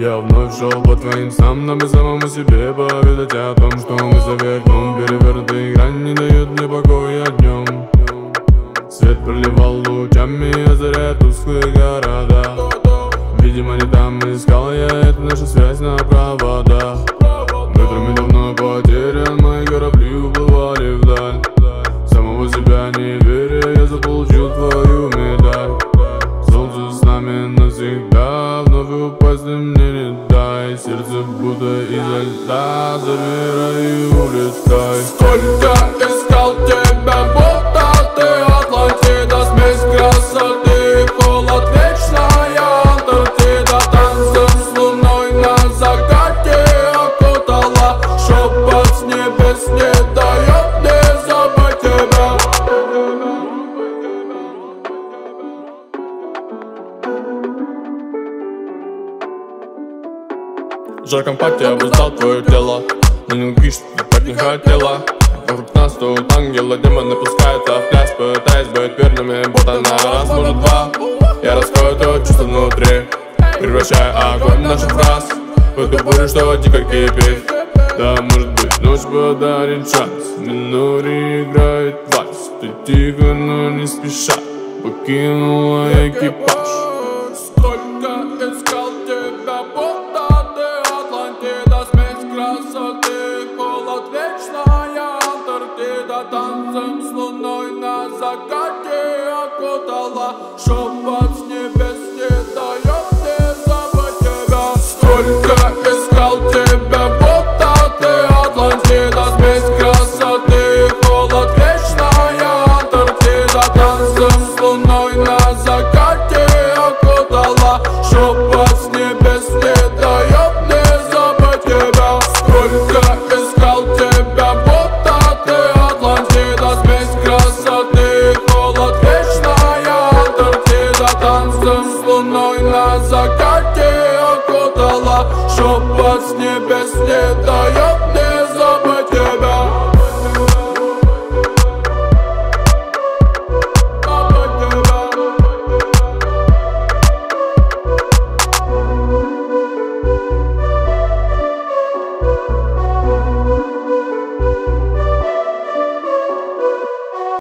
Я вновь шел по твоим снам, нам и самому себе поведать о том, что мы за окном. Перевернутая грань не дает мне покоя днем. Свет проливал лучами, озаряя тусклые города. Видимо, не там искал я, это наша связь на проводах. Ветрами давно потерян, мои корабли уплывали вдаль. Самого себя не веря, я заполучил твою медаль. Солнце с нами навсегда, вновь упасть мне не дай. Сердце будто изо льда, замирай и улетай. Сколько искал тебя, будто ты Атлантида, смесь красоты, холод, вечная Антарктида. Танцем с луной на закате окутала, шепот с небес не дает мне забыть тебя. В жарком пати я обуздал твое тело, но не лги, что ты так не хотела. Вокруг нас тут ангелы, демоны пускаются в пляс, пытаясь быть верными. Вот она, раз, может, два. Я раскрою то чувство внутри, превращая огонь в наших фраз в эту бурю, что дико кипит. Да, может быть, ночь подарит шанс. Минори играет вальс. Ты тихо, но не спеша покинула экипаж. Сколько искал тебя, будто ты Атлантида, смесь красоты, холод, вечная Антарктида. Танцем с луной на закате окутала, шепот с небес не дает мне забыть тебя. Сколько искал тебя, будто ты Атлантида, смесь красоты, холод, вечная Антарктида. Танцем с луной на закате окутала, шепот с небес не дает мне забыть тебя. Сколько искал тебя, будто ты Атлантида, смесь красоты, холод, вечная Антарктида. Танцем с луной на закате окутала, шепот с небес не дает